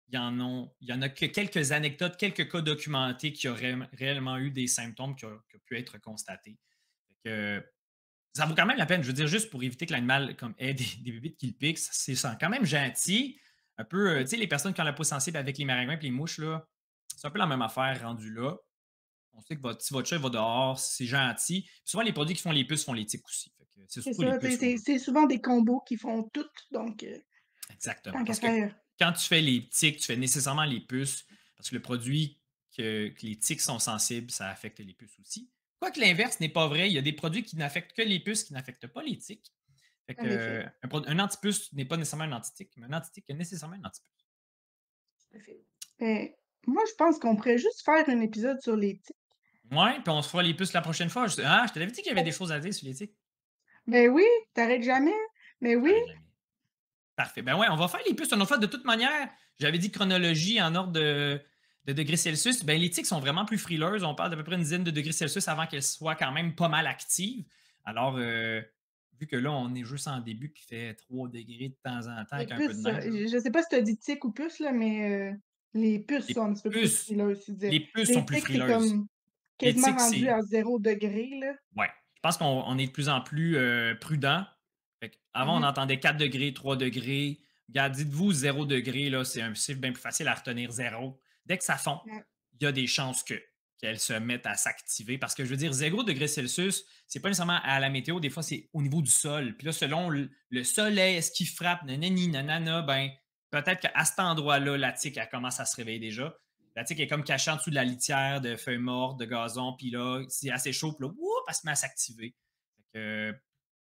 il y en ont il y en a que quelques anecdotes, quelques cas documentés qui auraient réellement eu des symptômes qui ont qui ont pu être constatés. Fait que ça vaut quand même la peine. Je veux dire, juste pour éviter que l'animal comme ait des, des bébites qui le piquent, c'est c'est quand même gentil. Un peu, euh, tu sais, les personnes qui ont la peau sensible avec les maringouins et les mouches, là, c'est un peu la même affaire rendu là. On sait que votre, si votre chat va dehors, c'est gentil. Puis souvent, les produits qui font les puces font les tiques aussi. Fait que c'est C'est surtout les ça, tu sais, puces qu'on c'est veut. c'est souvent des combos qui font tout, donc heu, Exactement. tant qu'à Parce que faire. quand tu fais les tiques, tu fais nécessairement les puces. Parce que le produit que, que les tiques sont sensibles, ça affecte les puces aussi. Quoique l'inverse n'est pas vrai. Il y a des produits qui n'affectent que les puces, qui n'affectent pas les tiques. Fait que, En euh, effet, un, prod- un antipuce n'est pas nécessairement un antitique, mais un antitique est nécessairement un antipuce. tout à fait. Mais moi, je pense qu'on pourrait juste faire un épisode sur les tiques. Ouais, puis on se fera les puces la prochaine fois. Je- ah, je te l'avais dit qu'il y avait des choses à dire sur les tiques. Ben oui, tu jamais. Mais oui, J'arrête jamais. Parfait. Ben ouais, on va faire les puces une autre fois. De toute manière, j'avais dit chronologie en ordre de, de degrés Celsius. Ben, les tiques sont vraiment plus frileuses. On parle d'à peu près une dizaine de degrés Celsius avant qu'elles soient quand même pas mal actives. Alors, euh, vu que là, on est juste en début qui fait trois degrés de temps en temps les avec un peu de puces, heu, neige, là. je je sais pas si tu as dit tiques ou puces là, mais heu, les puces Les sont un petit peu plus puces, frileuses, tu disais. les puces sont Les plus tiques, c'est frileuses. comme Les quasiment tiques, rendu c'est à zéro degré là. ouais, je pense qu'on on est de plus en plus, heu, prudent. Fait qu'avant, on Mmh. entendait quatre degrés, trois degrés. Regarde, dites-vous zéro degré, là, c'est un chiffre bien plus facile à retenir zéro. Dès que ça fond, Ouais, il y a des chances que qu'elles se mettent à s'activer parce que je veux dire zéro degré Celsius, c'est pas nécessairement à la météo, des fois, c'est au niveau du sol. Puis là, selon le le soleil, est-ce qu'il frappe, nanani, nanana, ben, peut-être qu'à cet endroit-là, la tique, elle commence à se réveiller déjà. La tique est comme cachée en dessous de la litière de feuilles mortes, de gazon, puis là, c'est assez chaud, puis là, whoop, elle se met à s'activer. Fait que,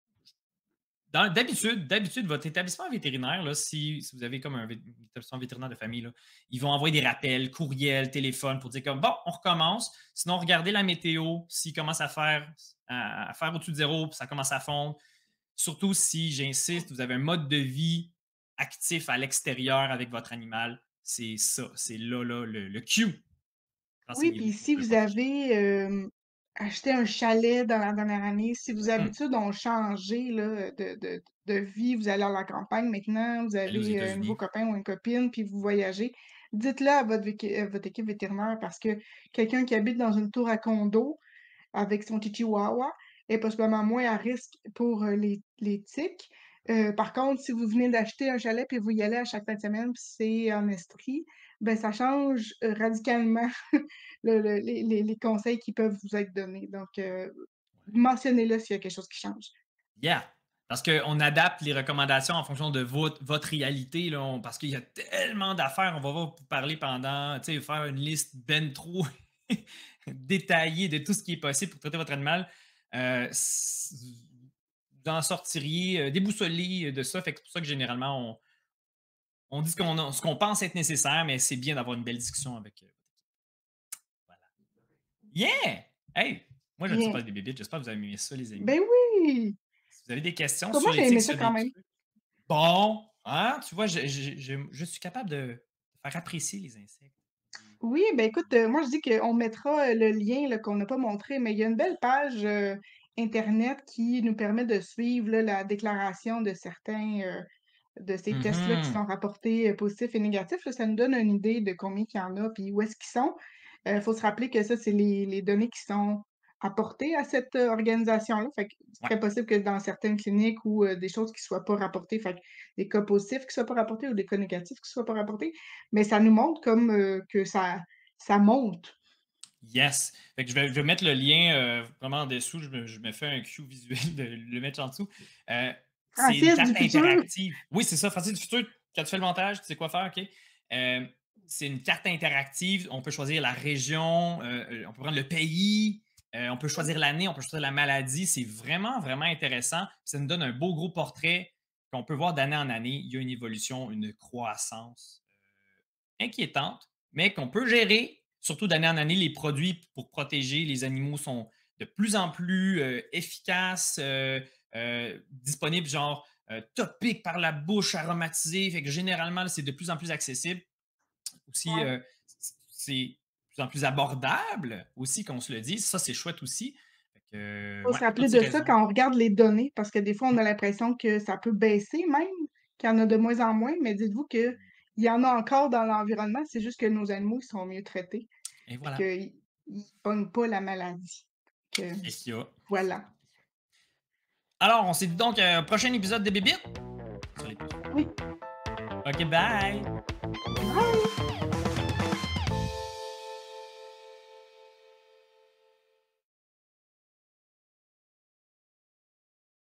dans- D'habitude, d'habitude, votre établissement vétérinaire, là, si, si vous avez comme un, vé- un établissement vétérinaire de famille, là, ils vont envoyer des rappels, courriels, téléphone pour dire comme bon, on recommence. Sinon, regardez la météo. S'il commence à faire, à, à faire au-dessus de zéro, puis ça commence à fondre. Surtout si, j'insiste, vous avez un mode de vie actif à l'extérieur avec votre animal. C'est ça. C'est là, là, le, le cue. oui, Renseignez-vous puis pour si le vous protéger. avez, hem, acheté un chalet dans la dernière année, si vos Hmm. habitudes ont changé là, de de de vie, vous allez à la campagne maintenant, vous Aller aux avez, heu, un nouveau États-Unis. copain ou une copine, puis vous voyagez, dites-le à votre véqui à votre équipe vétérinaire parce que quelqu'un qui habite dans une tour à condo avec son petit chihuahua est possiblement moins à risque pour, heu, les les tiques. Heu, par contre, si vous venez d'acheter un chalet puis vous y allez à chaque fin de semaine puis c'est en Estrie, ben ça change, heu, radicalement le le les les les conseils qui peuvent vous être donnés. Donc, heu, mentionnez-le s'il y a quelque chose qui change. Yeah! Parce qu'on adapte les recommandations en fonction de votre, votre réalité. Là, on- parce qu'il y a tellement d'affaires. On va vous parler pendant, tu sais, faire une liste ben trop détaillée de tout ce qui est possible pour traiter votre animal. Euh, s- vous en sortiriez euh, déboussolé de ça. Fait que c'est pour ça que généralement, on, on dit ce qu'on a- ce qu'on pense être nécessaire, mais c'est bien d'avoir une belle discussion avec. euh, voilà. Yeah! Hey! Moi, j'aime ça Bien. parler des bébites. J'espère que vous avez aimé ça, les amis. Ben oui! Si vous avez des En questions tout cas, moi, sur j'ai l'éthique, aimé ça sur quand des même. trucs. Bon, hein, tu vois, je je je je suis capable de faire apprécier les insectes. Et Oui, ben écoute, heu, moi je dis qu'on mettra, heu, le lien là, qu'on n'a pas montré, mais il y a une belle page, heu, internet qui nous permet de suivre là, la déclaration de certains, heu, de ces tests-là qui mmh sont rapportés, heu, positifs et négatifs, là. Ça nous donne une idée de combien qu'il y en a, puis où est-ce qu'ils sont. Il faut se rappeler que ça, c'est les les données qui sont apportées à cette, heu, organisation-là. Fait que c'est ouais, très possible que dans certaines cliniques ou, heu, des choses qui soient pas rapportées, fait que des cas positifs qui soient pas rapportés ou des cas négatifs qui soient pas rapportés, mais ça nous montre comme, heu, que ça ça monte. yes. Fait que je vais je vais mettre le lien, heu, vraiment en dessous. Je me je me fais un cue visuel de le mettre en dessous. Heu, c'est une Francis du carte futur! interactive. Oui, c'est ça, Francis du futur, quand tu fais le montage, tu sais quoi faire, OK? Hem, c'est une carte interactive. On peut choisir la région, heu heu, on peut prendre le pays, heu, on peut choisir l'année, on peut choisir la maladie. C'est vraiment, vraiment intéressant. Ça nous donne un beau gros portrait qu'on peut voir d'année en année. Il y a une évolution, une croissance, heu, inquiétante, mais qu'on peut gérer. Surtout d'année en année, les produits pour protéger les animaux sont de plus en plus euh, efficaces, euh, euh, disponibles, genre euh, topiques par la bouche, aromatisés. Fait que généralement, c'est de plus en plus accessible. Aussi, Ouais. euh, c'est de plus en plus abordable aussi, qu'on se le dise. Ça, c'est chouette aussi. Fait que, euh, Faut ouais, se rappeler toutes ces de ça raisons. quand on regarde les données, parce que des fois, on a l'impression que ça peut baisser même, qu'il y en a de moins en moins, mais dites-vous qu'il il y en a encore dans l'environnement, c'est juste que nos animaux, ils sont mieux traités, Et puis voilà. qu'ils ils pognent pas la maladie. Que C'est ça. voilà. Alors, on se dit donc un prochain épisode de Bébite sur les puces. Oui. OK, bye! Bye!